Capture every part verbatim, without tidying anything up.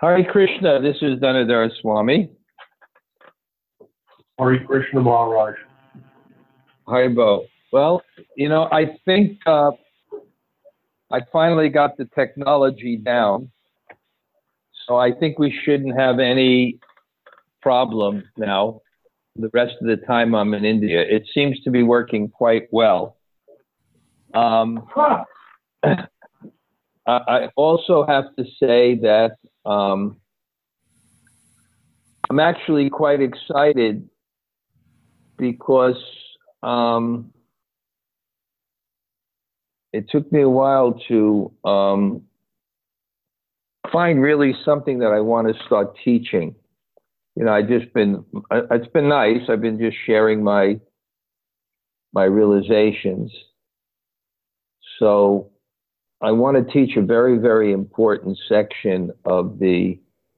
Hare Krishna, this is Dhanadhar Swami. Hare Krishna Maharaj. Haribo. Well, you know, I think uh, I finally got the technology down, so I think we shouldn't have any problem now. The rest of the time I'm in India, it seems to be working quite well. Um, I, I also have to say that um, I'm actually quite excited because um, it took me a while to um, find really something that I want to start teaching. You know, I just been, it's been nice. I've been just sharing my, my realizations. So I want to teach a very, very important section of the,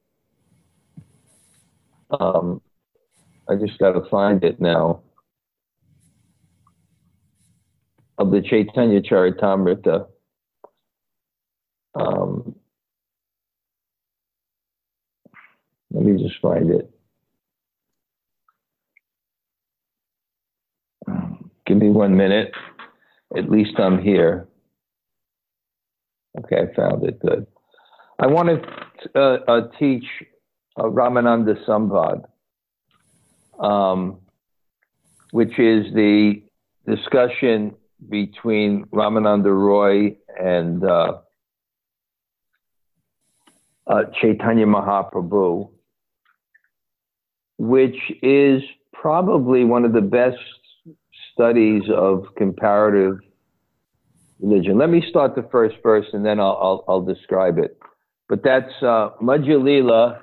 um, I just got to find it now, of the Chaitanya Charitamrita. Um, let me just find it. Give me one minute. At least I'm here. Okay, I found it. Good. I want to uh, uh, teach uh, Ramananda Samvad, um, which is the discussion between Ramananda Roy and uh, uh, Chaitanya Mahaprabhu, which is probably one of the best studies of comparative religion. Let me start the first verse and then I'll, I'll, I'll describe it. But that's uh, Madhya Lila.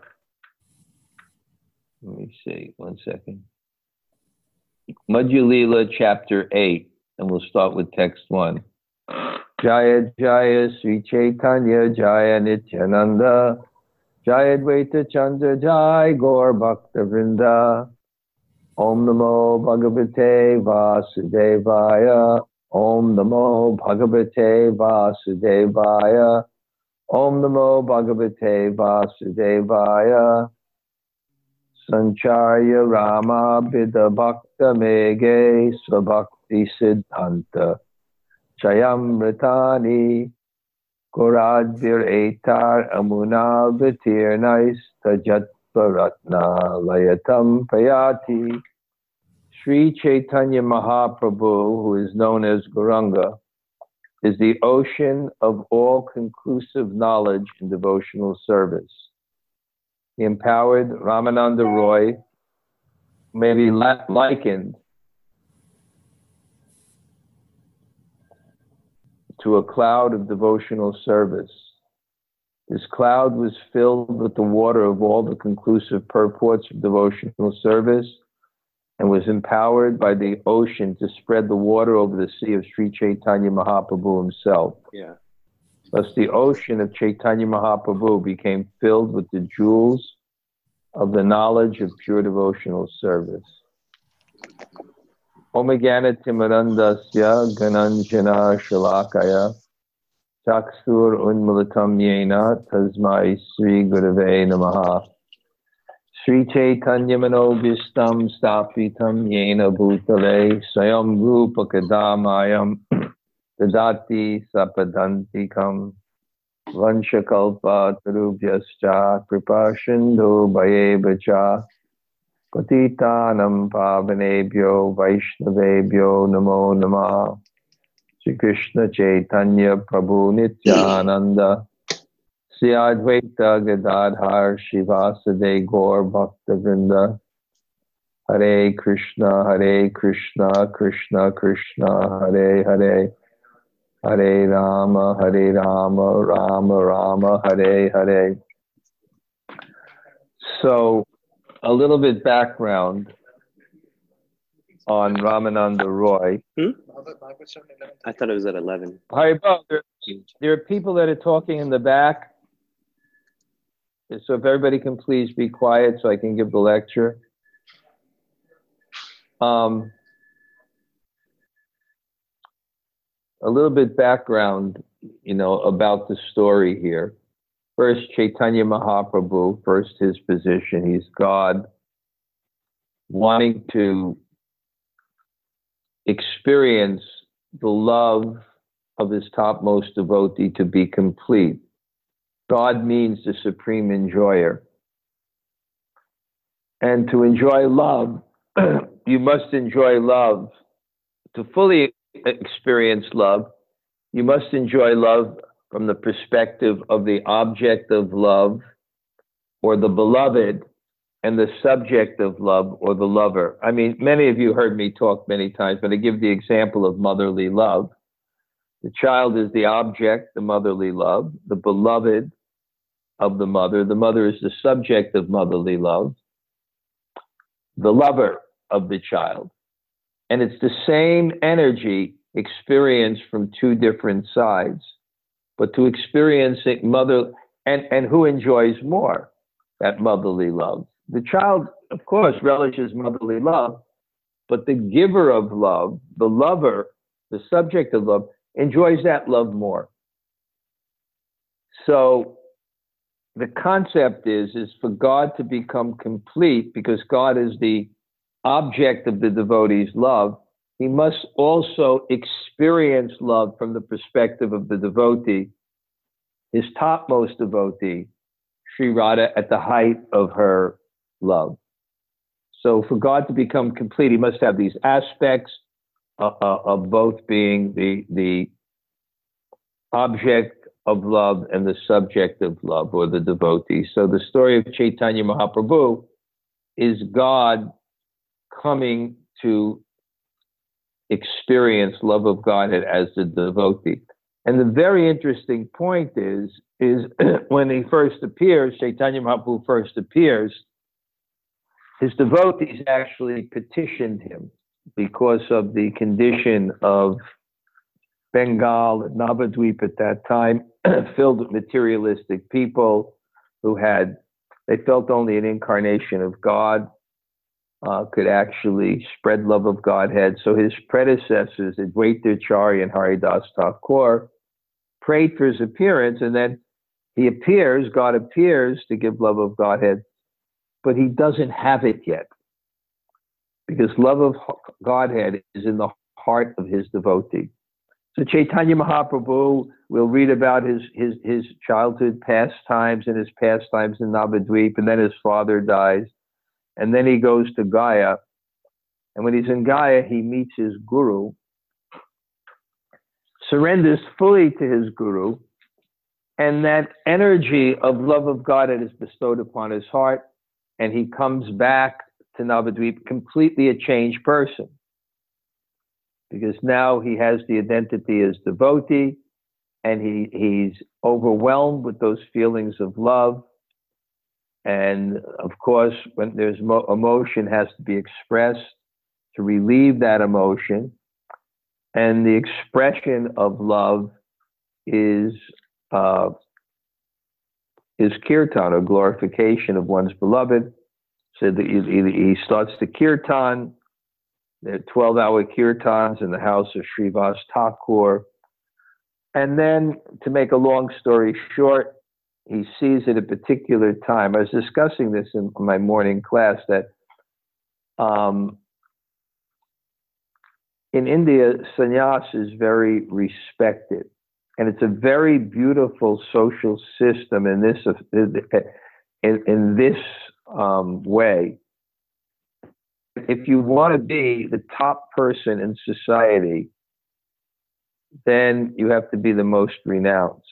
Let me see, one second. Madhya Lila, chapter eight, and we'll start with text one. Jaya Jaya Sri Chaitanya Jaya Nityananda Jaya Dvaita Chandra Jaya Gaur Bhakta Vrinda Om Namo Bhagavate Vasudevaya Om Namo Bhagavate Vasudevaya Om Namo Bhagavate Vasudevaya Sancharya Rama Bida Bhakta Mege Svabhakti Siddhanta Chayamritani Goradvir Etar Amuna Vitirnais Tajat Varatna Layatam Payati. Sri Chaitanya Mahaprabhu, who is known as Gauranga, is the ocean of all conclusive knowledge and devotional service. He empowered Ramananda Roy, may be likened to a cloud of devotional service. This cloud was filled with the water of all the conclusive purports of devotional service and was empowered by the ocean to spread the water over the sea of Sri Chaitanya Mahaprabhu himself. Yeah. Thus the ocean of Chaitanya Mahaprabhu became filled with the jewels of the knowledge of pure devotional service. Omagana Timarandasya Gananjana Shalakaya Chaksur Unmulatam Yena Tasmai Sri Gurave Namaha Sri Chaitanya Manobhistam Stapitam Yena Bhutale Sayam Rupa Kadamayam Dadati Sapadantikam Vanshakalpa Tarubhyascha Kripa Sindhu Bhayevacha Patitanam Pavanebhyo Vaishnavebhyo Namo Namah. Sri Krishna Chaitanya Prabhu Nityananda Sri Advaita Gadadhar Shivasade Gaur Bhakta Vrinda. Hare Krishna Hare Krishna Krishna Krishna Hare Hare Hare Rama Hare Rama Rama Rama Hare Hare. So a little bit background on Ramananda Roy. Hmm? I thought it was at eleven. Hi, there, there are people that are talking in the back. So if everybody can please be quiet so I can give the lecture. Um, a little bit background, you know, about the story here. First, Chaitanya Mahaprabhu, first his position, he's God, wanting to experience the love of his topmost devotee to be complete. God means the supreme enjoyer. And to enjoy love, you must enjoy love. To fully experience love, you must enjoy love from the perspective of the object of love, or the beloved, and the subject of love, or the lover. I mean, many of you heard me talk many times, but I give the example of motherly love. The child is the object, the motherly love, the beloved of the mother. The mother is the subject of motherly love, the lover of the child. And it's the same energy experienced from two different sides. But to experience it mother, and, and who enjoys more that motherly love? The child, of course, relishes motherly love, but the giver of love, the lover, the subject of love, enjoys that love more. So the concept is, is for God to become complete, because God is the object of the devotee's love, he must also experience love from the perspective of the devotee, his topmost devotee, Sri Radha, at the height of her love. So for God to become complete, he must have these aspects uh, uh, of both being the, the object of love and the subject of love, or the devotee. So the story of Chaitanya Mahaprabhu is God coming to experience love of Godhead as the devotee. And the very interesting point is, is when he first appears, Chaitanya Mahaprabhu first appears, his devotees actually petitioned him because of the condition of Bengal and Navadvip at that time, filled with materialistic people who had, they felt only an incarnation of God uh, could actually spread love of Godhead. So his predecessors, Advaita Acharya and Haridas Thakur, prayed for his appearance, and then he appears, God appears to give love of Godhead, but he doesn't have it yet, because love of Godhead is in the heart of his devotee. So Chaitanya Mahaprabhu, we'll read about his, his, his childhood pastimes and his pastimes in Navadvip, and then his father dies, and then he goes to Gaya, and when he's in Gaya, he meets his guru, surrenders fully to his guru, and that energy of love of God that is bestowed upon his heart, and he comes back to Navadvip completely a changed person, because now he has the identity as devotee, and he, he's overwhelmed with those feelings of love. And of course, when there's mo- emotion has to be expressed to relieve that emotion. And the expression of love is uh, is kirtan, or glorification of one's beloved. So that he, he starts the kirtan. There are twelve-hour kirtans in the house of Srivas Thakur. And then, to make a long story short, he sees at a particular time, I was discussing this in my morning class, that um, in India, sannyas is very respected. And it's a very beautiful social system in this, in, in this um, way. If you want to be the top person in society, then you have to be the most renounced.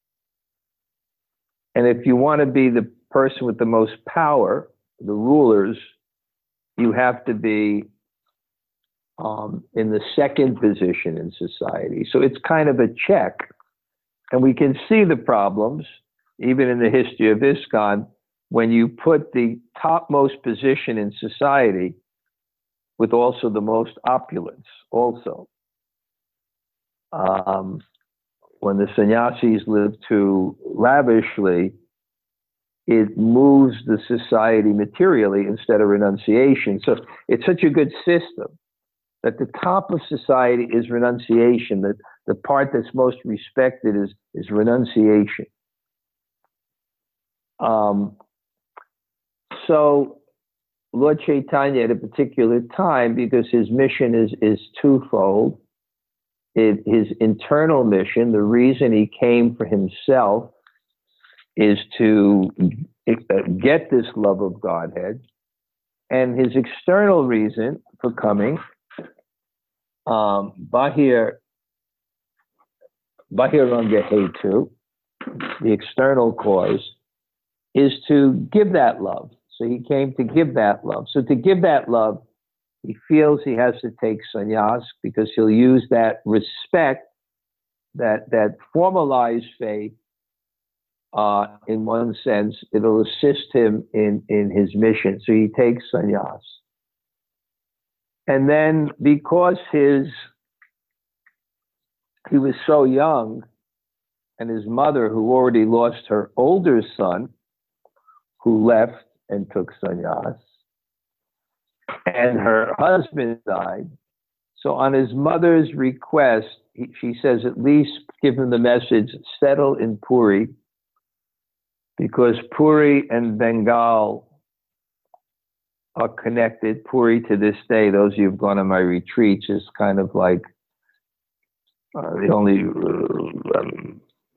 And if you want to be the person with the most power, the rulers, you have to be um, in the second position in society. So it's kind of a check. And we can see the problems, even in the history of ISKCON, when you put the topmost position in society with also the most opulence also. Um, when the sannyasis live too lavishly, it moves the society materially instead of renunciation. So it's such a good system that the top of society is renunciation, that the part that's most respected is, is renunciation. Um, so Lord Chaitanya at a particular time, because his mission is, is twofold, it, his internal mission, the reason he came for himself, is to get this love of Godhead, and his external reason for coming, um, Bahir, Bahiranga Hetu, the external cause, is to give that love. So he came to give that love. So to give that love, he feels he has to take sannyas because he'll use that respect, that, that formalized faith, uh, in one sense, it'll assist him in, in his mission. So he takes sannyas. And then because his, he was so young, and his mother, who already lost her older son, who left and took sannyas, and her husband died. So on his mother's request, he, she says, at least give him the message, settle in Puri, because Puri and Bengal are connected. Puri to this day, those of you who've gone on my retreats, is kind of like uh, the only, uh, um,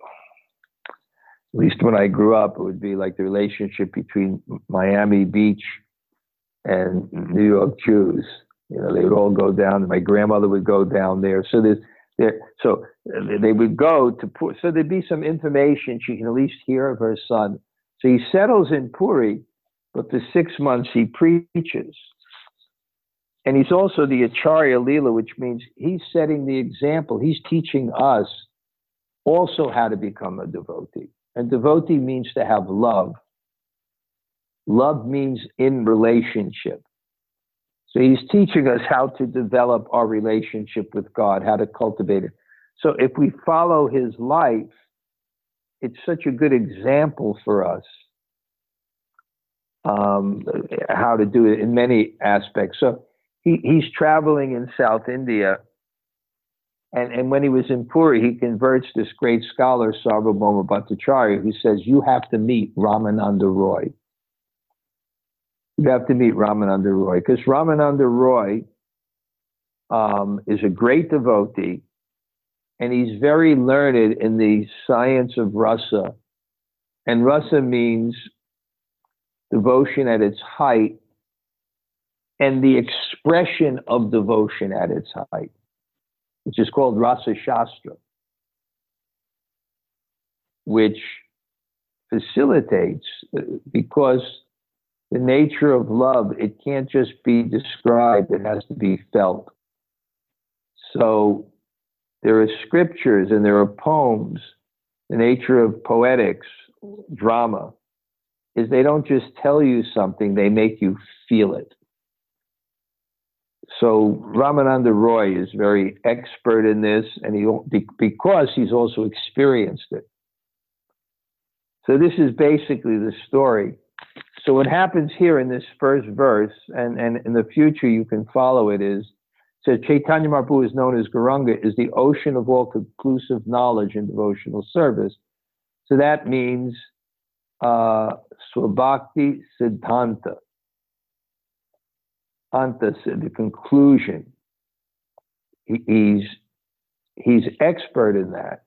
at least when I grew up, it would be like the relationship between Miami Beach and New York Jews. You know, they would all go down. My grandmother would go down there. So there's there. So they would go to Puri. So there'd be some information she can at least hear of her son. So he settles in Puri, but for six months he preaches. And he's also the Acharya Leela, which means he's setting the example. He's teaching us also how to become a devotee. And devotee means to have love. Love means in relationship. So he's teaching us how to develop our relationship with God, how to cultivate it. So if we follow his life, it's such a good example for us um, how to do it in many aspects. So he, he's traveling in South India. And, and when he was in Puri, he converts this great scholar, Sarvabhauma Bhattacharya, who says, you have to meet Ramananda Roy. You have to meet Ramananda Roy, because Ramananda Roy um, is a great devotee, and he's very learned in the science of rasa. And rasa means devotion at its height and the expression of devotion at its height, which is called Rasa Shastra, which facilitates, because the nature of love, it can't just be described, it has to be felt. So there are scriptures and there are poems. The nature of poetics, drama, is they don't just tell you something, they make you feel it. So Ramananda Roy is very expert in this, and he because he's also experienced it. So this is basically the story. So what happens here in this first verse, and, and in the future you can follow it, is, so Chaitanya Mahaprabhu is known as Gauranga, is the ocean of all conclusive knowledge and devotional service. So that means uh, Swabhakti Siddhanta. Anta, the conclusion. He, he's, he's expert in that.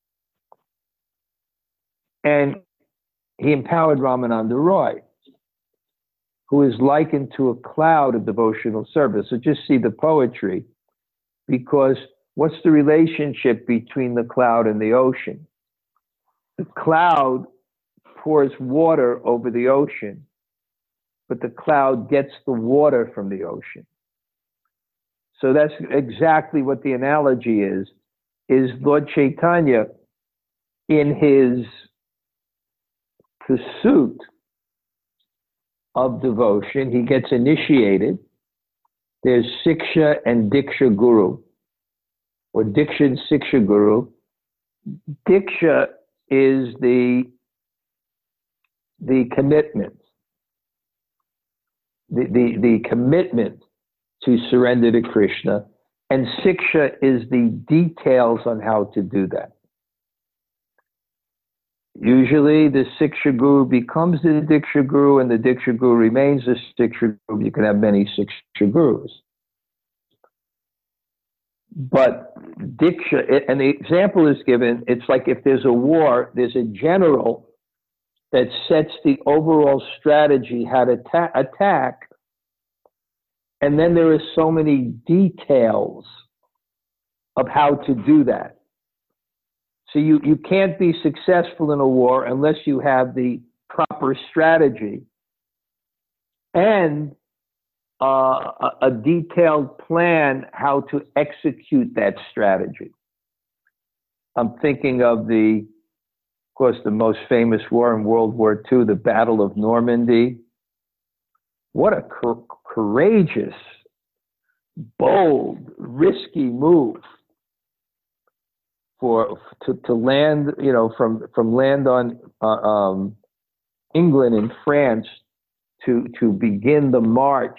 And he empowered Ramananda Roy, who is likened to a cloud of devotional service. So just see the poetry, because what's the relationship between the cloud and the ocean? The cloud pours water over the ocean, but the cloud gets the water from the ocean. So that's exactly what the analogy is, is Lord Chaitanya, in his pursuit of devotion, he gets initiated. There's Siksha and Diksha Guru, or Diksha and Siksha Guru. Diksha is the, the commitment, the, the, the commitment to surrender to Krishna, and Siksha is the details on how to do that. Usually the Siksha Guru becomes the Diksha Guru and the Diksha Guru remains the Siksha Guru. You can have many Siksha Gurus. But Diksha, and the example is given, it's like if there's a war, there's a general that sets the overall strategy how to ta- attack, and then there are so many details of how to do that. So you, you can't be successful in a war unless you have the proper strategy and uh, a, a detailed plan how to execute that strategy. I'm thinking of the, of course, the most famous war in World War Two, the Battle of Normandy. What a co- courageous, bold, risky move for to, to land, you know, from from land on uh, um, England and France to to begin the march.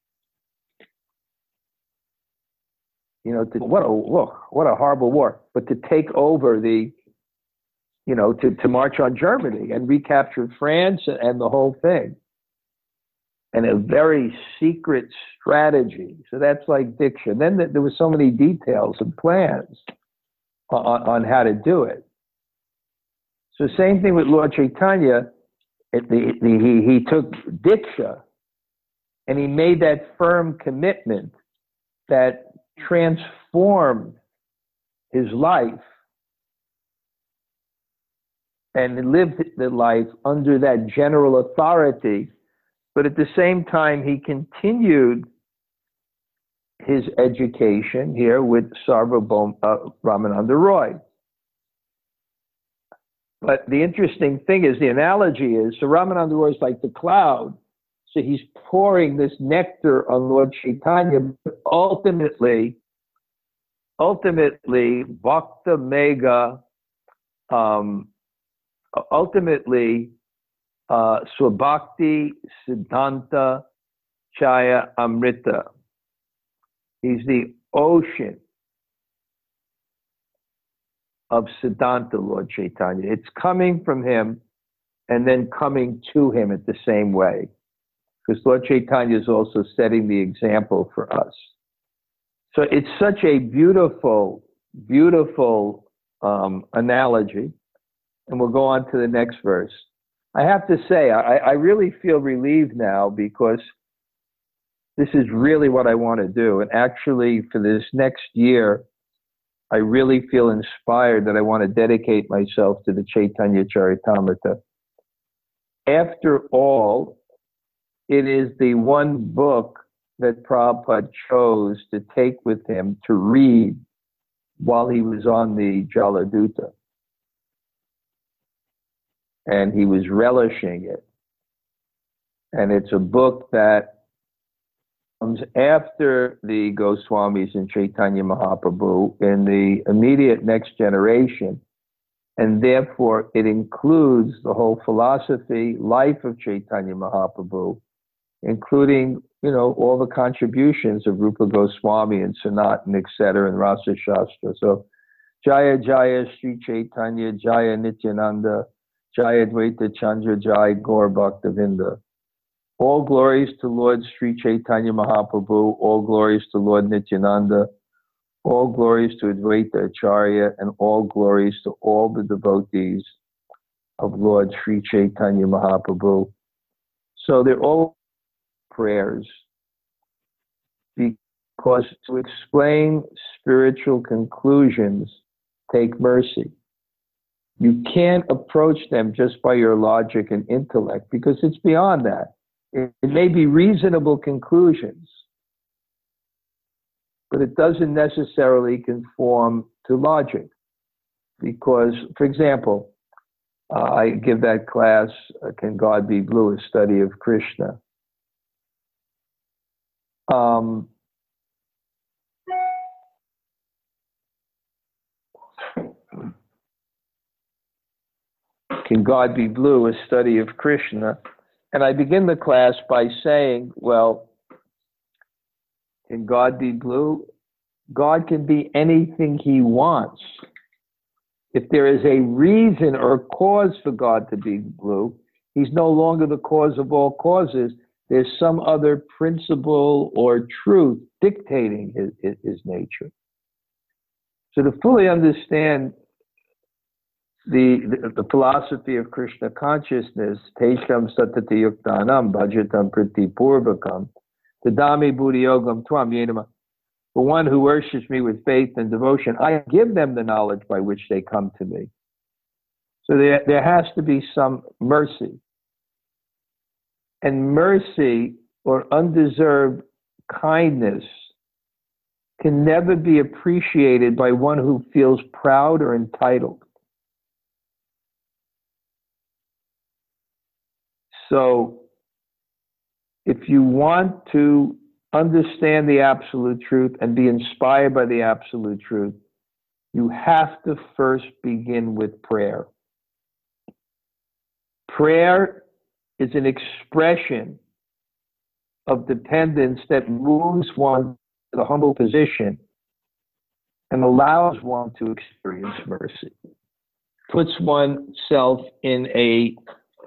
You know, to, what a what a horrible war! But to take over the, you know, to, to march on Germany and recapture France and the whole thing, and a very secret strategy. So that's like Diksha. Then there was so many details and plans on, on how to do it. So same thing with Lord Chaitanya. It, the, the, he, he took Diksha and he made that firm commitment that transformed his life and lived the life under that general authority. But at the same time, he continued his education here with Sarvabhauma uh, Ramananda Roy. But the interesting thing is, the analogy is, so Ramananda Roy is like the cloud. So he's pouring this nectar on Lord Chaitanya, but ultimately, ultimately, Bhakta Mega, um, ultimately, uh, Swabhakti Siddhanta Chaya Amrita. He's the ocean of Siddhanta, Lord Chaitanya. It's coming from him and then coming to him at the same way. Because Lord Chaitanya is also setting the example for us. So it's such a beautiful, beautiful um, analogy. And we'll go on to the next verse. I have to say, I, I really feel relieved now because this is really what I want to do. And actually, for this next year, I really feel inspired that I want to dedicate myself to the Chaitanya Charitamrita. After all, it is the one book that Prabhupada chose to take with him to read while he was on the Jaladuta. And he was relishing it. And it's a book that comes after the Goswamis and Chaitanya Mahaprabhu in the immediate next generation. And therefore, it includes the whole philosophy, life of Chaitanya Mahaprabhu, including, you know, all the contributions of Rupa Goswami and Sanatan, et cetera, and Rasa Shastra. So, Jaya Jaya Sri Chaitanya, Jaya Nityananda, Jaya Dvaita Chandra, Jaya Gaur Bhaktavinda. All glories to Lord Sri Chaitanya Mahaprabhu, all glories to Lord Nityananda, all glories to Advaita Acharya, and all glories to all the devotees of Lord Sri Chaitanya Mahaprabhu. So they're all prayers, because to explain spiritual conclusions take mercy. You can't approach them just by your logic and intellect, because it's beyond that. It, it may be reasonable conclusions, but it doesn't necessarily conform to logic. Because, for example, uh, I give that class, uh, Can God Be Blue? A Study of Krishna. Um, Can God Be Blue? A Study of Krishna. And I begin the class by saying, well, can God be blue? God can be anything he wants. If there is a reason or cause for God to be blue, he's no longer the cause of all causes. There's some other principle or truth dictating his, his, his nature. So to fully understand the, the, the philosophy of Krishna consciousness, Tesham Satati Yuktanam Bhajatam Priti Purvakam, Tadami Buddhi Yogam Twam Yenama. For one who worships me with faith and devotion, I give them the knowledge by which they come to me. So there, there has to be some mercy. And mercy or undeserved kindness can never be appreciated by one who feels proud or entitled. So if you want to understand the absolute truth and be inspired by the absolute truth, you have to first begin with prayer. Prayer is an expression of dependence that moves one to the humble position and allows one to experience mercy. Puts oneself in a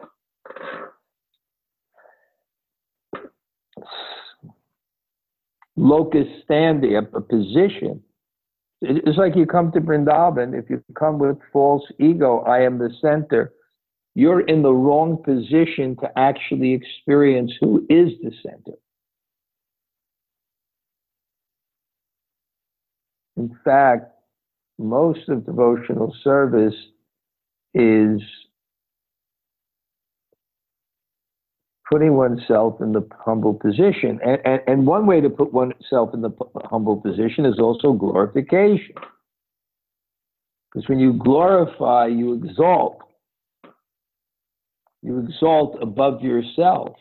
locus standi, a, a position. It's like you come to Vrindavan. If you come with false ego, I am the center, you're in the wrong position to actually experience who is the center. In fact, most of devotional service is putting oneself in the humble position. And, and, and one way to put oneself in the humble position is also glorification. Because when you glorify, you exalt. You exalt above yourself.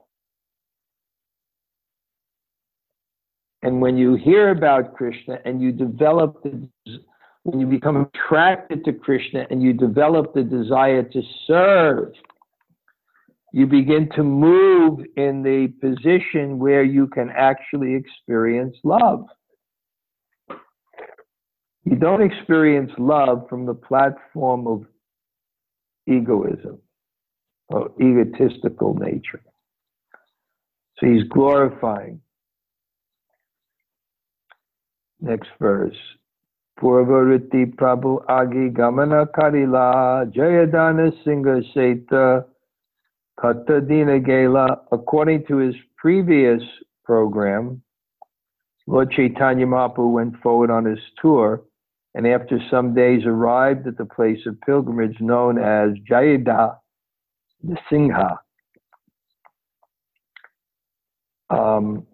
And when you hear about Krishna and you develop the, when you become attracted to Krishna and you develop the desire to serve, you begin to move in the position where you can actually experience love. You don't experience love from the platform of egoism or egotistical nature. So he's glorifying. Next verse. Purvariti Prabhu Agi Gamana Karila Jayadana Singha Seta Katadina Gela. According to his previous program, Lord Chaitanya Mahaprabhu went forward on his tour, and after some days arrived at the place of pilgrimage known as Jayada Singha. Um,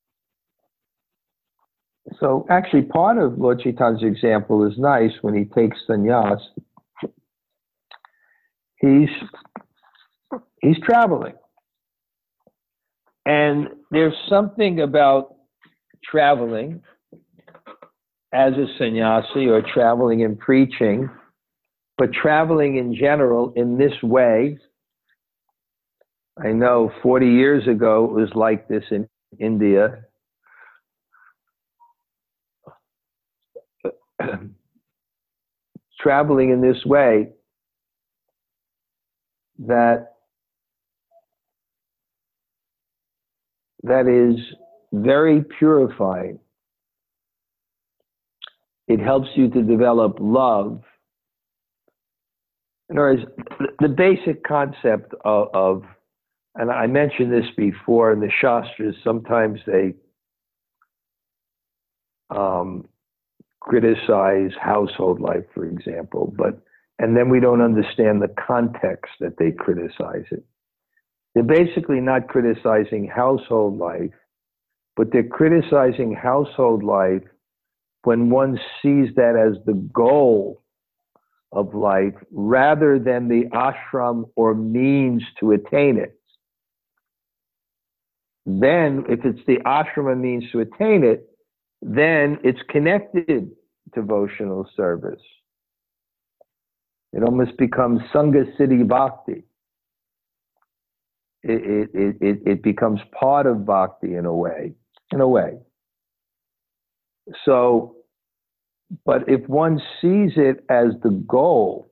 so actually part of Lord Chaitanya's example is nice when he takes sannyas. He's, he's traveling. And there's something about traveling as a sannyasi or traveling and preaching, but traveling in general in this way. I know forty years ago it was like this in India. Traveling in this way, that that is very purifying. It helps you to develop love. In other words, the basic concept of, of, and I mentioned this before in the Shastras, sometimes they um, criticize household life, for example, but and then we don't understand the context that they criticize it. They're basically not criticizing household life, but they're criticizing household life when one sees that as the goal of life rather than the ashram or means to attain it. Then, if it's the ashram and means to attain it, then it's connected to devotional service. It almost becomes Sangha Siddhi Bhakti. It, it, it, it becomes part of bhakti in a way, in a way. So But if one sees it as the goal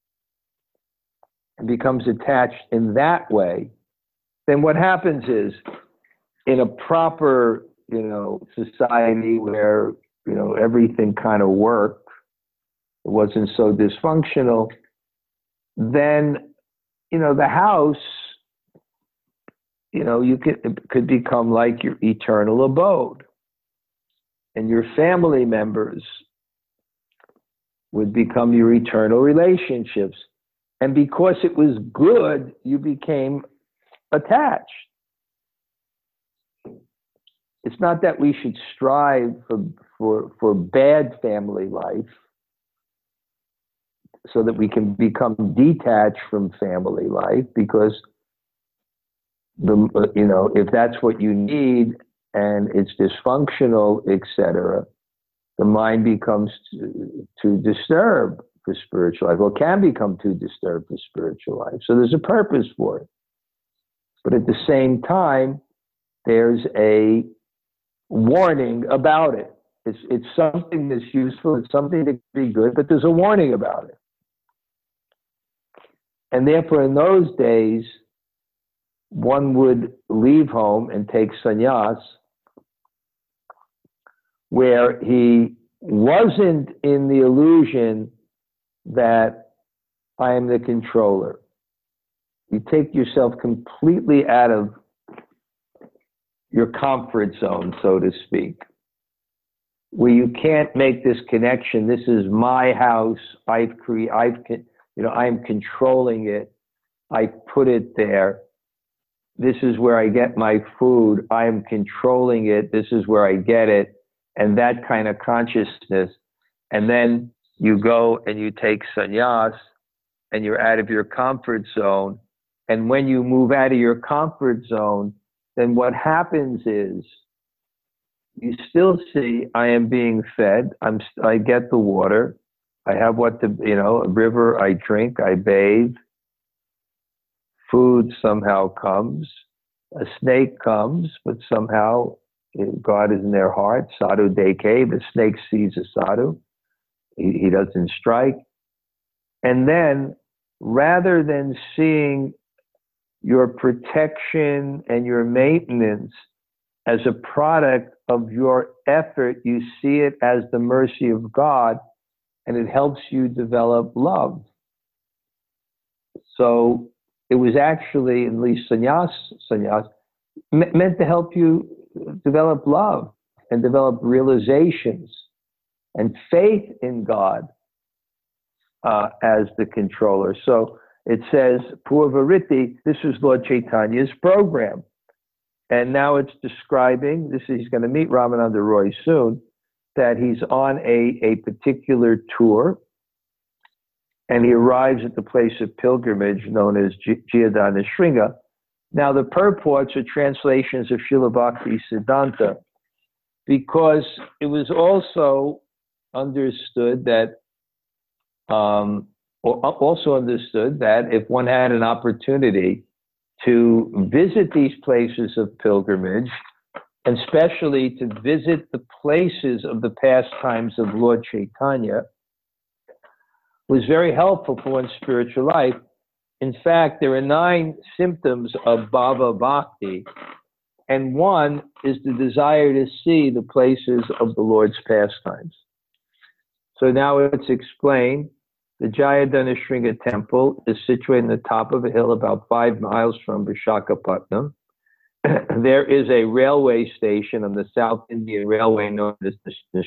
and becomes attached in that way, then what happens is, in a proper, you know, society where, you know, everything kind of worked, it wasn't so dysfunctional, then, you know, the house, you know, you could, could become like your eternal abode. And your family members would become your eternal relationships. And because it was good, you became attached. It's not that we should strive for, for, for bad family life so that we can become detached from family life, because the, you know, if that's what you need and it's dysfunctional, et cetera, the mind becomes too, too disturbed for spiritual life, or can become too disturbed for spiritual life. So there's a purpose for it. But at the same time, there's a warning about it. It's, it's something that's useful, it's something that can be good, but there's a warning about it. And therefore, in those days, one would leave home and take sannyas, where he wasn't in the illusion that I am the controller. You take yourself completely out of your comfort zone, so to speak, where you can't make this connection. This is my house. I've created, I've, you know, I'm controlling it. I put it there. This is where I get my food. I am controlling it. This is where I get it. And that kind of consciousness. And then you go and you take sannyas and you're out of your comfort zone. And when you move out of your comfort zone, then what happens is you still see I am being fed. I'm, I get the water. I have what the, you know, a river, I drink, I bathe. Food somehow comes. A snake comes, but somehow God is in their heart. Sadhu deke, the snake sees a sadhu. He, he doesn't strike. And then, rather than seeing your protection and your maintenance as a product of your effort, you see it as the mercy of God, and it helps you develop love. So it was actually, at least sannyas, sannyas, me- meant to help you develop love and develop realizations and faith in God uh, as the controller. So it says, Purvariti, this is Lord Chaitanya's program. And now it's describing, this is, he's going to meet Ramananda Roy soon, that he's on a, a particular tour, and he arrives at the place of pilgrimage known as Jayadhana Shringa. Now, the purports are translations of Srila Bhakti Siddhanta, because it was also understood that, um, or also understood that if one had an opportunity to visit these places of pilgrimage, and especially to visit the places of the pastimes of Lord Chaitanya, was very helpful for one's spiritual life. In fact, there are nine symptoms of Bhava Bhakti, and one is the desire to see the places of the Lord's pastimes. So now it's explained. The Jayadhana Shringa temple is situated on the top of a hill about five miles from Visakhapatnam. There is a railway station on the South Indian Railway known as the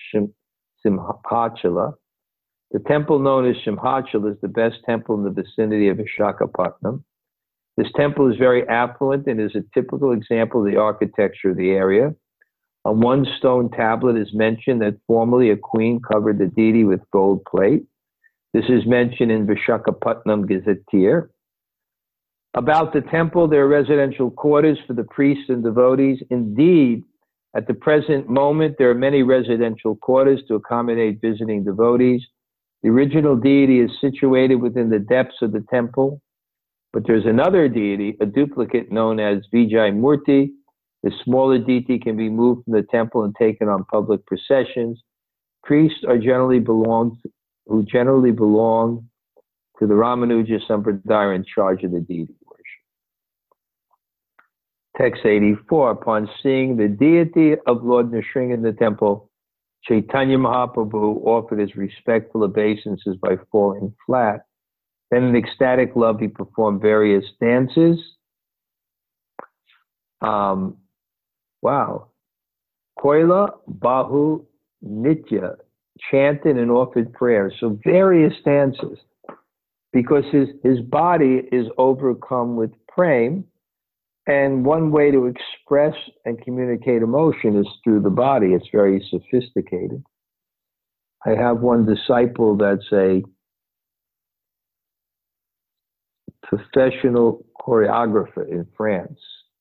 Simhachala. The temple known as Simhachala is the best temple in the vicinity of Visakhapatnam. This temple is very affluent and is a typical example of the architecture of the area. On one stone tablet is mentioned that formerly a queen covered the deity with gold plate. This is mentioned in Visakhapatnam Gazetteer. About the temple, there are residential quarters for the priests and devotees. Indeed, at the present moment, there are many residential quarters to accommodate visiting devotees. The original deity is situated within the depths of the temple, but there's another deity, a duplicate known as Vijay Murti. The smaller deity can be moved from the temple and taken on public processions. priests are generally belong who generally belong to the Ramanuja Sampradaya in charge of the deity worship. Text eighty-four, upon seeing the deity of Lord Nrsinga in the temple, Chaitanya Mahaprabhu offered his respectful obeisances by falling flat. Then in ecstatic love, he performed various dances. Um, wow. Koila Bahu Nitya chanted and offered prayers. So various dances, because his, his body is overcome with prema, and one way to express and communicate emotion is through the body. It's very sophisticated. I have one disciple that's a professional choreographer in France,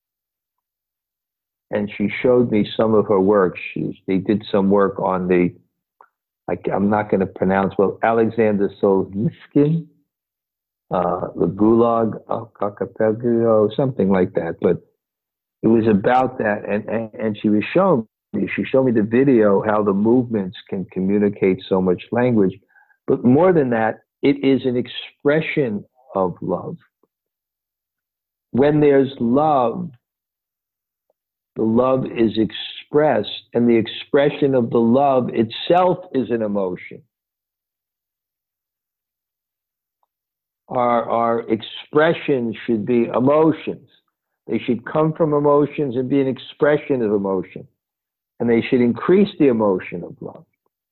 and she showed me some of her work. She, they did some work on the, I, I'm not going to pronounce, well, Alexander Solzhenitsyn, uh, the Gulag Archipelago, something like that. But it was about that, and, and, and she was showing me, she showed me the video, how the movements can communicate so much language. But more than that, it is an expression of love. When there's love, the love is expressed, and the expression of the love itself is an emotion. Our, our expression should be emotions. They should come from emotions and be an expression of emotion. And they should increase the emotion of love.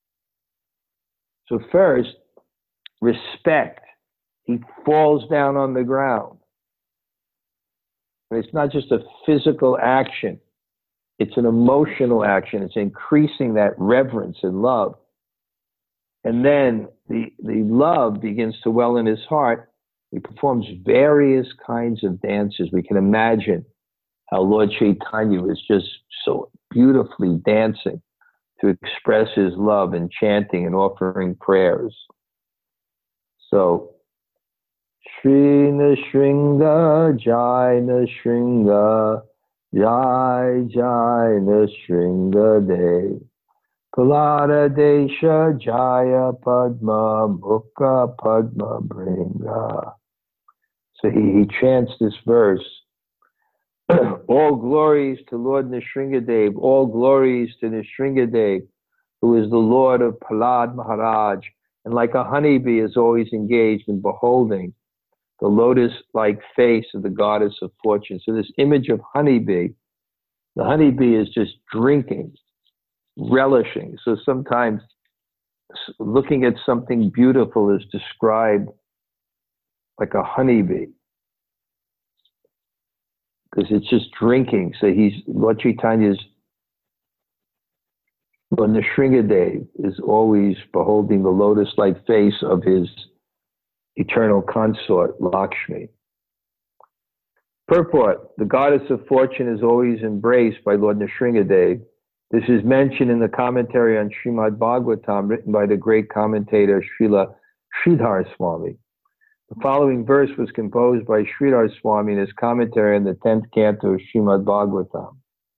So first, respect. He falls down on the ground. And it's not just a physical action. It's an emotional action. It's increasing that reverence and love. And then the, the love begins to well in his heart. He performs various kinds of dances. We can imagine how Lord Chaitanya is just so beautifully dancing to express his love and chanting and offering prayers. So, Shri Nrsinga, Jai Nrsinga, Jai Jai Nrsinga De, Palada Desha Jaya Padma Mukha Padma Bringa. So he, he chants this verse. All glories to Lord Nrsingadev, all glories to Nrsingadev, who is the Lord of Prahlad Maharaj, and like a honeybee is always engaged in beholding the lotus-like face of the goddess of fortune. So this image of honeybee, the honeybee is just drinking, relishing. So sometimes looking at something beautiful is described like a honeybee, because it's just drinking. So he's, Lord Chaitanya's, Lord Nrsingadev is always beholding the lotus-like face of his eternal consort, Lakshmi. Purport: the goddess of fortune is always embraced by Lord Nrsingadev. This is mentioned in the commentary on Srimad Bhagavatam, written by the great commentator Srila Sridhar Swami. The following verse was composed by Sridhar Swami in his commentary on the tenth canto of Srimad Bhagavatam.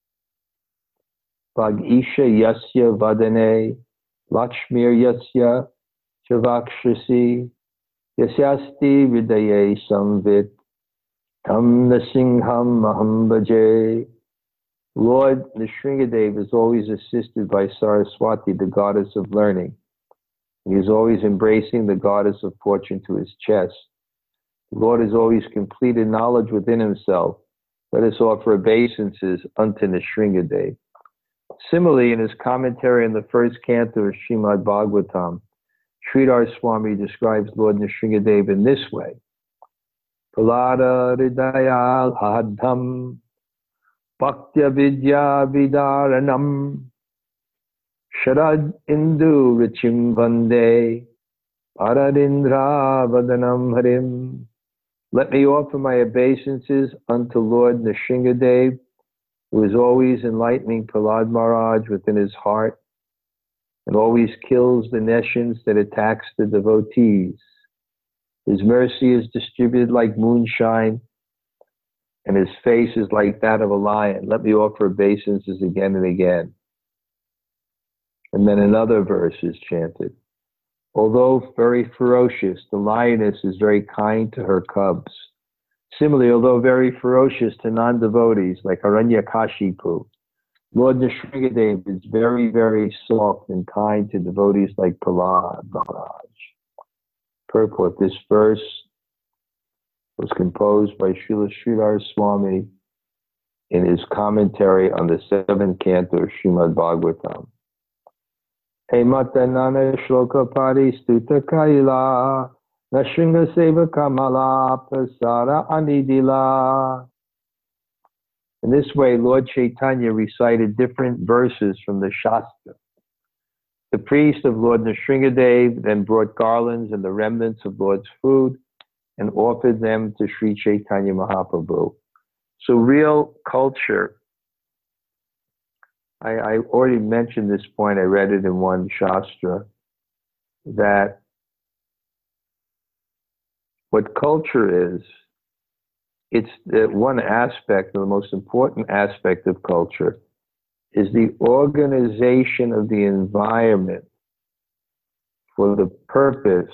Bhag-isha yasya vadane, Lakshmir yasya chavakshasi, yasyasti vidaye samvit, tam nasingham maham bhaje. Lord Nrsingadev is always assisted by Saraswati, the goddess of learning. He is always embracing the goddess of fortune to his chest. The Lord is always complete in knowledge within himself. Let us offer obeisances unto Nrsingadev. Similarly, in his commentary on the first canto of Srimad Bhagavatam, Sridhar Swami describes Lord Nrsingadev in this way. Prahlada hridayal hadham, bhaktya vidya vidaranam, Sharad Indu Richim Vande, Paradindra Vadanam Harim. Let me offer my obeisances unto Lord Nrsingadev, who is always enlightening Prahlad Maharaj within his heart, and always kills the nescience that attacks the devotees. His mercy is distributed like moonshine, and his face is like that of a lion. Let me offer obeisances again and again. And then another verse is chanted. Although very ferocious, the lioness is very kind to her cubs. Similarly, although very ferocious to non-devotees like Aranyakashipu, Lord Nrsingadev is very, very soft and kind to devotees like Prahlad Maharaj. Purport, this verse was composed by Srila Sridhar Swami in his commentary on the seventh canto of Srimad Bhagavatam. Hematanana shloka pari stuta kaila Nrsinga seva kamala pasara anidila. In this way, Lord Chaitanya recited different verses from the Shastra. The priest of Lord Nrsingadev then brought garlands and the remnants of Lord's food and offered them to Sri Chaitanya Mahaprabhu. So real culture, I, I already mentioned this point, I read it in one Shastra, that what culture is, it's the one aspect, the most important aspect of culture, is the organization of the environment for the purpose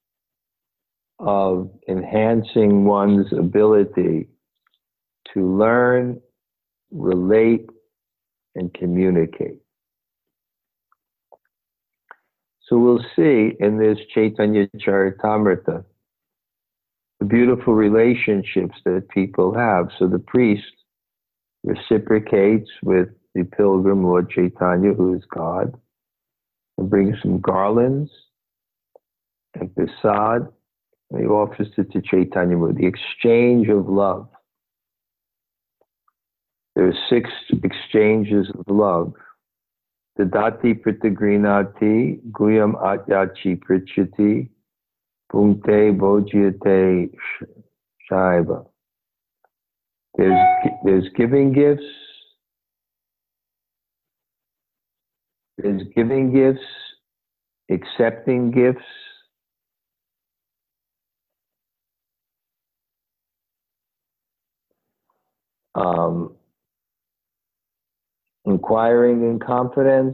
of enhancing one's ability to learn, relate, and communicate. So we'll see in this Chaitanya Charitamrita the beautiful relationships that people have. So the priest reciprocates with the pilgrim Lord Chaitanya, who is God, and brings some garlands and prasad, and he offers it to Chaitanya with the exchange of love. There are six exchanges of love. Dadati pritagrinati, guyam atyachi prichati, punkte bojyate shaiva. There's, there's giving gifts, there's giving gifts, accepting gifts, um, inquiring in confidence,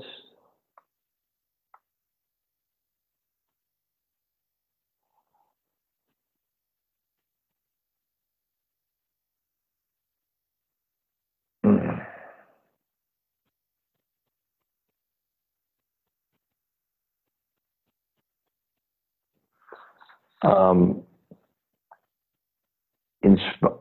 um, insp-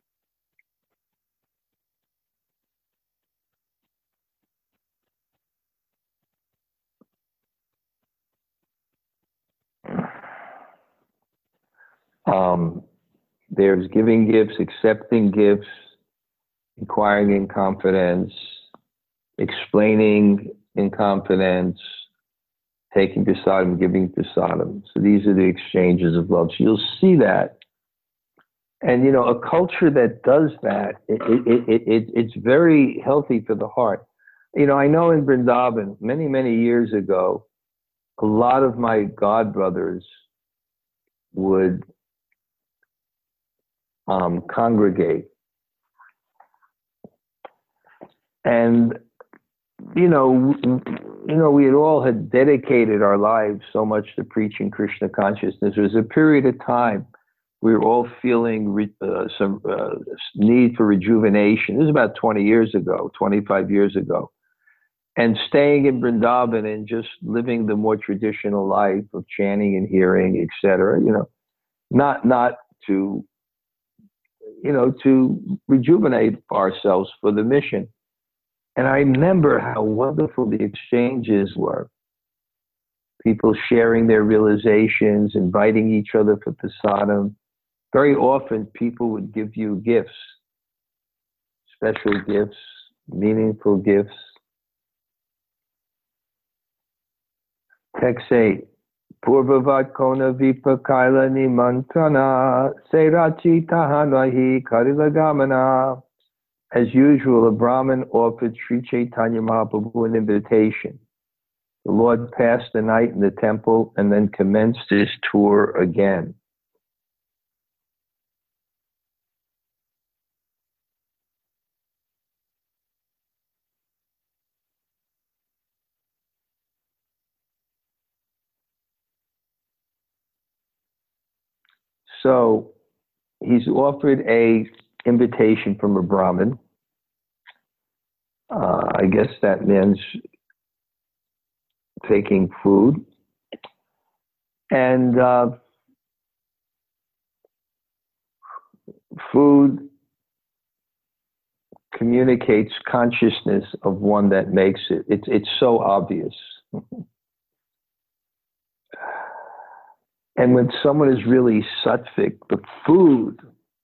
um, there's giving gifts, accepting gifts, inquiring in confidence, explaining in confidence, taking prasadam, giving prasadam. So these are the exchanges of love. So you'll see that. And, you know, a culture that does that, it, it, it, it, it's very healthy for the heart. You know, I know in Vrindavan, many, many years ago, a lot of my godbrothers would um, congregate. And, you know, you know, we had all had dedicated our lives so much to preaching Krishna consciousness. There was a period of time we were all feeling re, uh, some uh, need for rejuvenation. This is about twenty years ago, twenty-five years ago. And staying in Vrindavan and just living the more traditional life of chanting and hearing, et cetera, you know, not, not to, you know, to rejuvenate ourselves for the mission. And I remember how wonderful the exchanges were. People sharing their realizations, inviting each other for prasadam. Very often people would give you gifts, special gifts, meaningful gifts. Text eight. Purvavat kona vipa kaila nimantana serachi tahanahi karilagamana. As usual, a Brahmin offered Sri Chaitanya Mahaprabhu an invitation. The Lord passed the night in the temple and then commenced his tour again. So he's offered a invitation from a Brahmin. Uh, I guess that means taking food. And uh, food communicates consciousness of one that makes it. It's, it's so obvious. And when someone is really sattvic, the food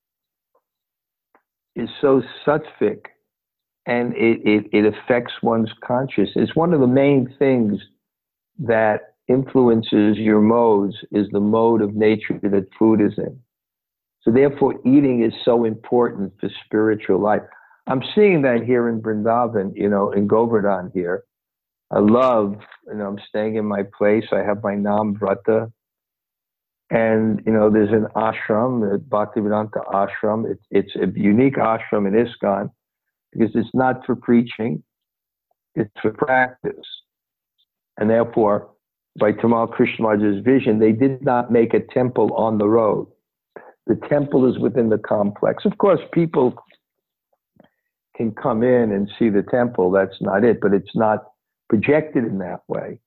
is so sattvic, and it, it, it affects one's consciousness. It's one of the main things that influences your modes is the mode of nature that food is in. So therefore, eating is so important for spiritual life. I'm seeing that here in Vrindavan, you know, in Govardhan here. I love, you know, I'm staying in my place. I have my Nam Vrata. And, you know, there's an ashram, the Bhaktivedanta ashram. It's, it's a unique ashram in ISKCON because it's not for preaching, it's for practice. And therefore, by Tamal Krishnamurti's vision, they did not make a temple on the road. The temple is within the complex. Of course, people can come in and see the temple. That's not it, but it's not projected in that way.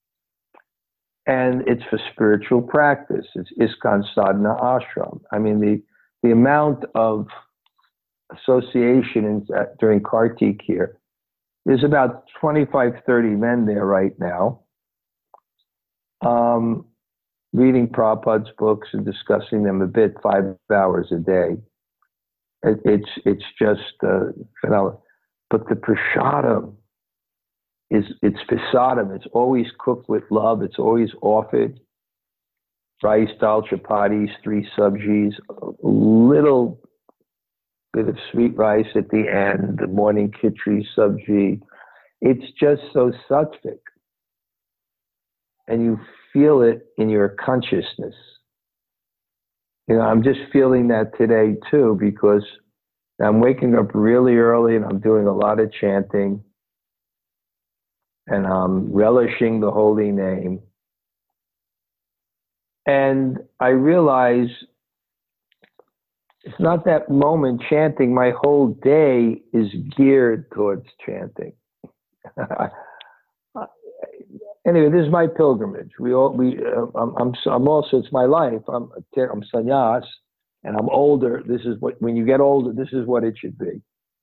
And it's for spiritual practice. It's ISKCON Sadhana Ashram. I mean, the, the amount of association in, uh, during Kartik here, there's about twenty-five, thirty men there right now, um, reading Prabhupada's books and discussing them a bit, five hours a day. It, it's, it's just uh, phenomenal. But the prasadam, is it's prasadam. It's always cooked with love. It's always offered. Rice, dal, chapatis, three sabjis, a little bit of sweet rice at the end, the morning khichdi sabji. It's just so sattvic. And you feel it in your consciousness. You know, I'm just feeling that today too, because I'm waking up really early and I'm doing a lot of chanting. And I'm relishing the holy name. And I realize it's not that moment chanting, my whole day is geared towards chanting. Anyway, this is my pilgrimage. We all, we, uh, I'm, I'm, I'm also, it's my life. I'm, I'm sannyas, and I'm older. This is what, when you get older, this is what it should be.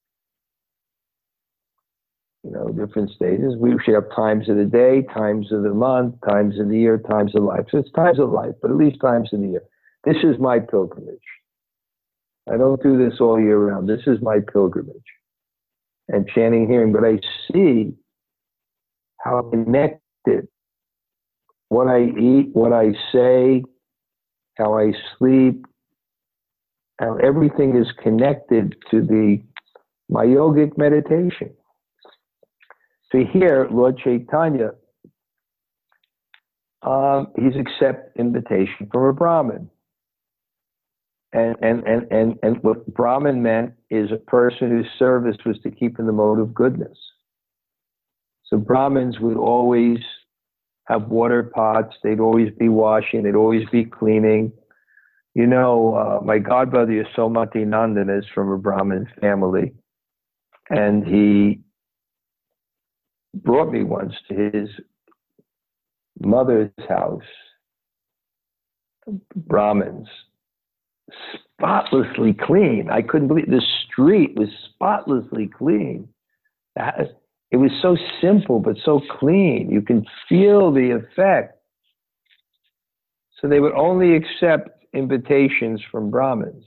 You know, different stages. We should have times of the day, times of the month, times of the year, times of life. So it's times of life, but at least times of the year. This is my pilgrimage. I don't do this all year round. This is my pilgrimage. And chanting, hearing, but I see how connected what I eat, what I say, how I sleep, how everything is connected to the my yogic meditation. So here, Lord Chaitanya, um, he's accept invitation from a Brahmin. And, and, and, and, and what Brahmin meant is a person whose service was to keep in the mode of goodness. So Brahmins would always have water pots, they'd always be washing, they'd always be cleaning. You know, uh, my godbrother Yasomati Nandan is from a Brahmin family. And he brought me once to his mother's house, Brahmins, spotlessly clean. I couldn't believe the street was spotlessly clean. That, it was so simple, but so clean. You can feel the effect. So they would only accept invitations from Brahmins.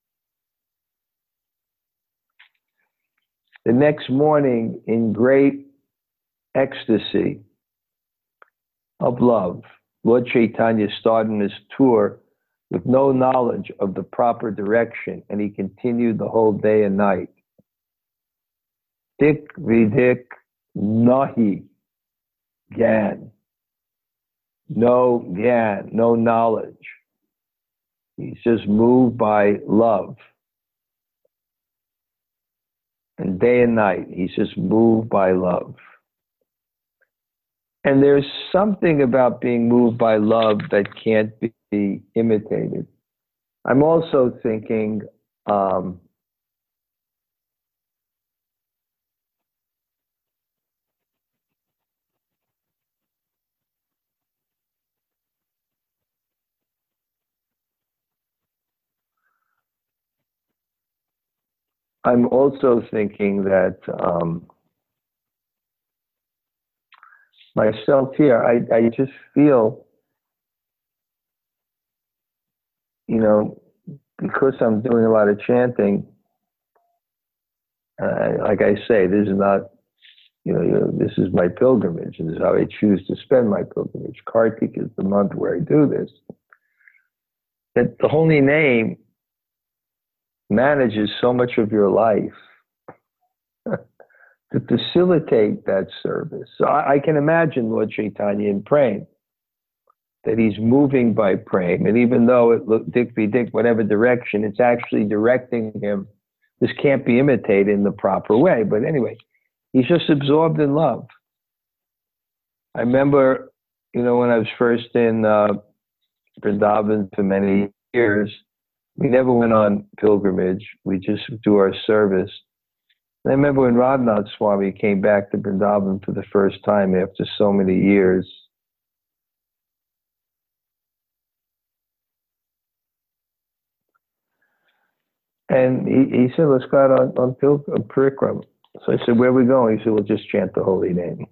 The next morning, in great ecstasy of love, Lord Chaitanya started his tour with no knowledge of the proper direction, and he continued the whole day and night. Dik vidik nahi gyan. No gyan, no knowledge. He's just moved by love. And day and night, he's just moved by love. And there's something about being moved by love that can't be imitated. I'm also thinking, um, I'm also thinking that um, myself here, I, I just feel, you know, because I'm doing a lot of chanting, uh, like I say, this is not, you know, you know, this is my pilgrimage, and this is how I choose to spend my pilgrimage. Kartik is the month where I do this. That the holy name manages so much of your life to facilitate that service. So I, I can imagine Lord Chaitanya in praying, that he's moving by praying, and even though it look dick be dick, whatever direction, it's actually directing him. This can't be imitated in the proper way, but anyway, he's just absorbed in love. I remember, you know, when I was first in uh, Vrindavan for many years, we never went on pilgrimage. We just do our service. And I remember when Radhanath Swami came back to Vrindavan for the first time after so many years. And he, he said, let's go out on, on pil- on Parikram. So I said, where are we going? He said, well, just chant the holy name.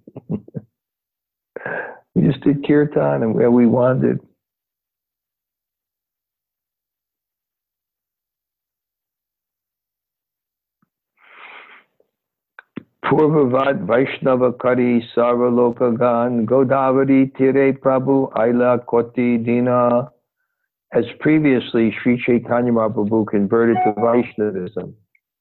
We just did kirtan and where we wandered. Purvavad Vaishnava Kari Sarvaloka Gan Godavari Tire Prabhu Aila Koti Dina. As previously, Sri Chaitanya Mahaprabhu converted to Vaishnavism.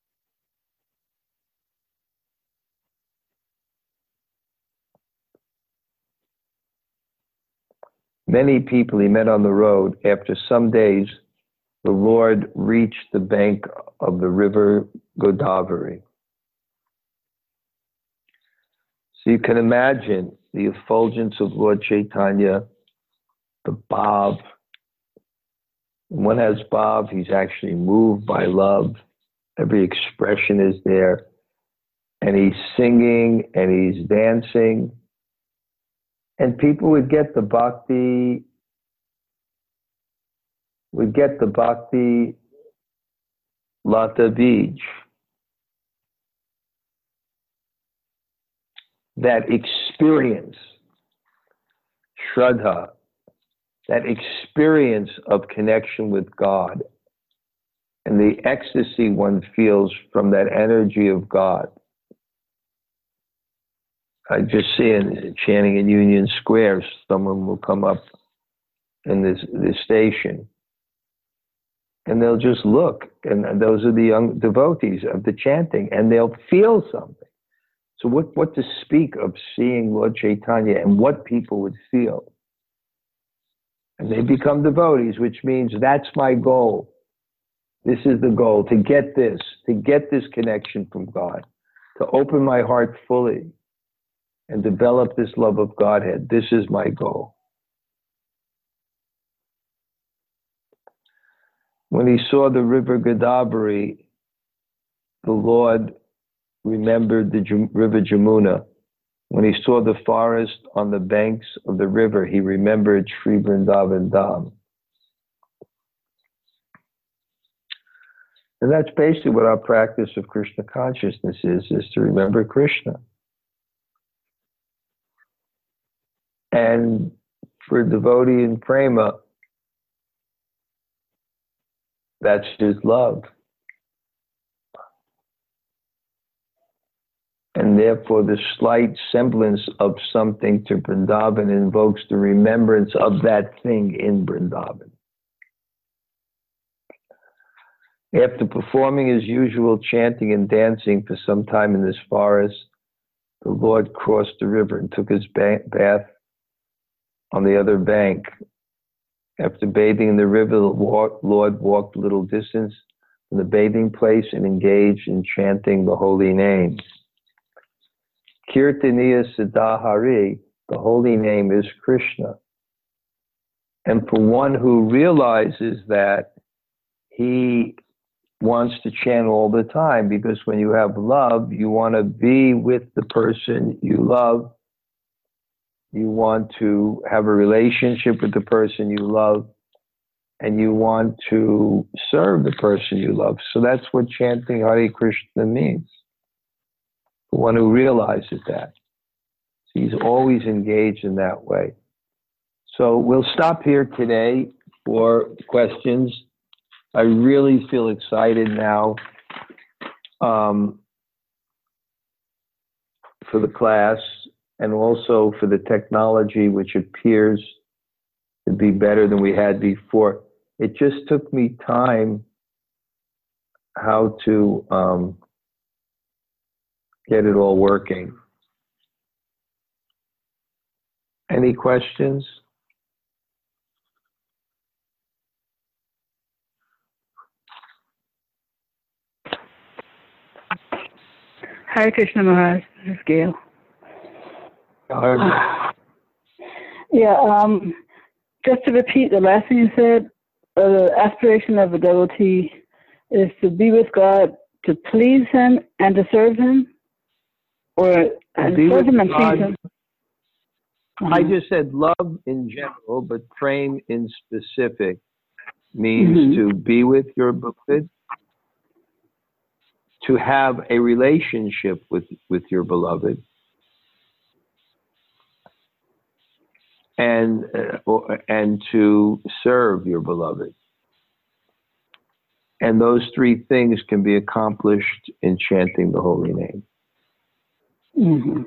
Many people he met on the road. After some days, the Lord reached the bank of the river Godavari. So you can imagine the effulgence of Lord Chaitanya, the bhav. When one has bhav, he's actually moved by love. Every expression is there. And he's singing and he's dancing. And people would get the bhakti, would get the bhakti lata bij. That experience, shraddha, that experience of connection with God and the ecstasy one feels from that energy of God. I just see in chanting in Union Square, someone will come up in this, this station and they'll just look, and those are the young devotees of the chanting, and they'll feel something. So what, what to speak of seeing Lord Chaitanya and what people would feel. And they become devotees, which means that's my goal. This is the goal, to get this, to get this connection from God, to open my heart fully and develop this love of Godhead. This is my goal. When he saw the river Godavari, the Lord remembered the Jum- river Jamuna. When he saw the forest on the banks of the river, he remembered Sri Vrindavan Dham. And that's basically what our practice of Krishna consciousness is, is to remember Krishna. And for a devotee in prema, that's his love. And therefore the slight semblance of something to Vrindavan invokes the remembrance of that thing in Vrindavan. After performing his usual chanting and dancing for some time in this forest, the Lord crossed the river and took his bath on the other bank. After bathing in the river, the Lord walked a little distance from the bathing place and engaged in chanting the holy name. Kirtaniya Siddhahari, the holy name is Krishna. And for one who realizes that he wants to chant all the time, because when you have love, you want to be with the person you love. You want to have a relationship with the person you love, and you want to serve the person you love. So that's what chanting Hare Krishna means. The one who realizes that. So he's always engaged in that way. So we'll stop here today for questions. I really feel excited now um, for the class, and also for the technology, which appears to be better than we had before. It just took me time how to um, get it all working. Any questions? Hare Krishna Maharaj, this is Gail. Uh, yeah, um, just to repeat the last thing you said, uh, the aspiration of a devotee is to be with God, to please Him and to serve Him, or and serve Him and God. please Him. I just said love in general, but praying in specific means mm-hmm. to be with your beloved, to have a relationship with, with your beloved, and uh, and to serve your beloved. And those three things can be accomplished in chanting the holy name. Mm-hmm.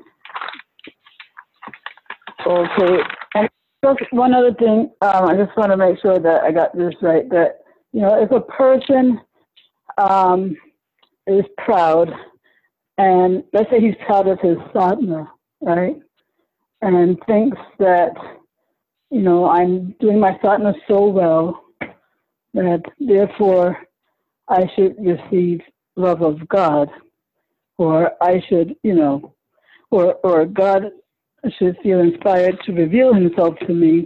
Okay. And just one other thing, um, I just want to make sure that I got this right, that, you know, if a person um, is proud, and let's say he's proud of his sadhana, right, and thinks that, you know, I'm doing my sadhana so well that therefore I should receive love of God, or I should, you know, or or God should feel inspired to reveal Himself to me.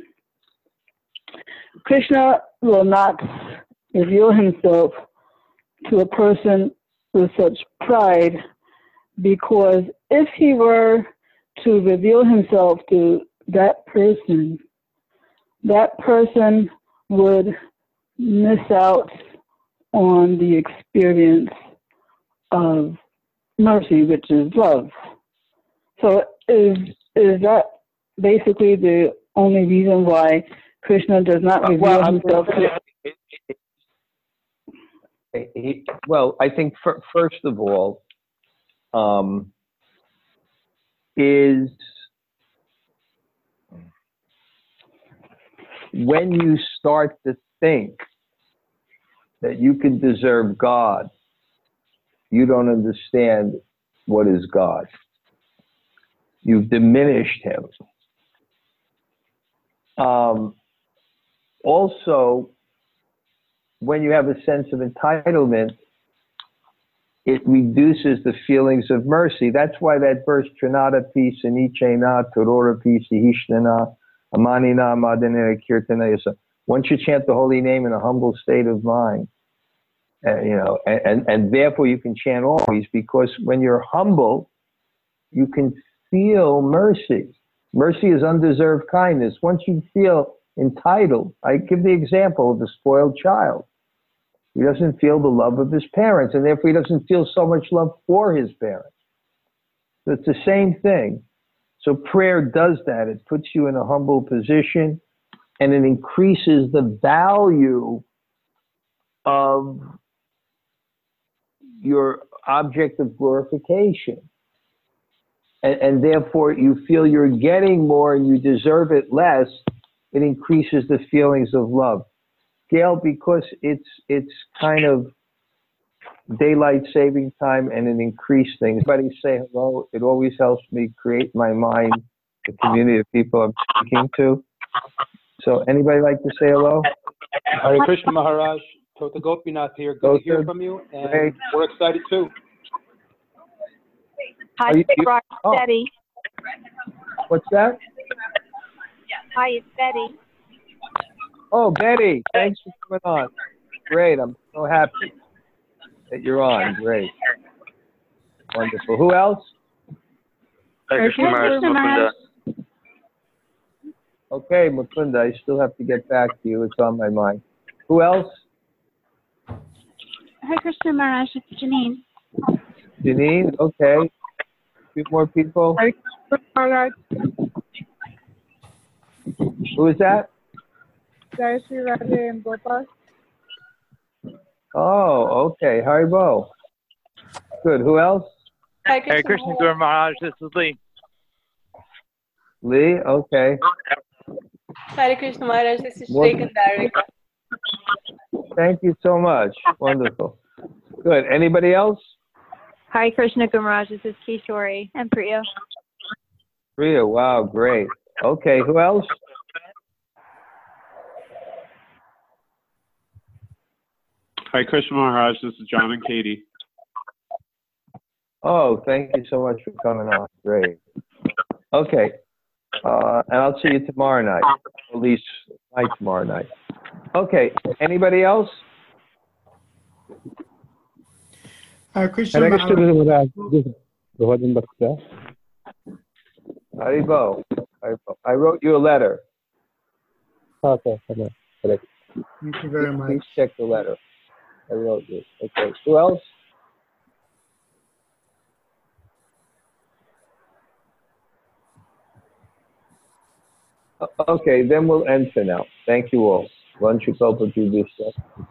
Krishna will not reveal Himself to a person with such pride, because if He were to reveal Himself to that person, that person would miss out on the experience of mercy, which is love. So is is that basically the only reason why Krishna does not reveal well, Himself to... He, well, I think for, first of all, um, is when you start to think that you can deserve God, you don't understand what is God. You've diminished Him. Um, also, when you have a sense of entitlement, it reduces the feelings of mercy. That's why that verse, Trinata Pisa Nichena Torora Pisa Hishnana Amanina Madanera Kirtanayasa. Once you chant the holy name in a humble state of mind, uh, you know, and, and, and therefore you can chant always, because when you're humble, you can feel mercy. Mercy is undeserved kindness. Once you feel entitled, I give the example of the spoiled child. He doesn't feel the love of his parents, and therefore he doesn't feel so much love for his parents. So it's the same thing. So prayer does that. It puts you in a humble position, and it increases the value of your object of glorification. And, and therefore you feel you're getting more and you deserve it less. It increases the feelings of love. Gail, because it's it's kind of daylight saving time and it increased things. Everybody say hello. It always helps me create my mind, the community of people I'm speaking to. So anybody like to say hello? Hare Krishna Maharaj, Tota Gopinath here. Good Tota, to hear from you, and great. We're excited too. Hi, you, it's you, oh. Betty. What's that? Hi, it's Betty. Oh, Betty, thanks for coming on. Great, I'm So happy that you're on. Great. Wonderful. Who else? Hare Krishna Maharaj, Mukunda. Okay, Mukunda, I still have to get back to you. It's on my mind. Who else? Hare Krishna Maharaj, it's Janine. Janine, okay. A few more people. Hare Krishna Maharaj. Who is that? Jai Shri Radhe and Gopal. Oh, okay. Haribo. Good. Who else? Hare Hare Krishna Guru Maharaj, this is Lee. Lee, okay. Hare Krishna Maharaj, this is What- Shrek and Darvika. Thank you so much. Wonderful. Good. Anybody else? Hare Krishna Guru Maharaj, this is Kishori and Priya. Priya, wow, great. Okay, who else? Hi, Krishna Maharaj. This is John and Katie. Oh, thank you so much for coming on. Great. Okay. Uh, and I'll see you tomorrow night, at least night tomorrow night. Okay. Anybody else? Hare Krishna Hare Maharaj. Krishna Maharaj, this is Govardhan Bhatta. Haribo. Haribo. I wrote you a letter. Okay, okay, correct. Thank you very much. Please check the letter. I wrote you. Okay. Who else? O- Okay, then we'll end for now. Thank you all. Vanchukopa Judisha.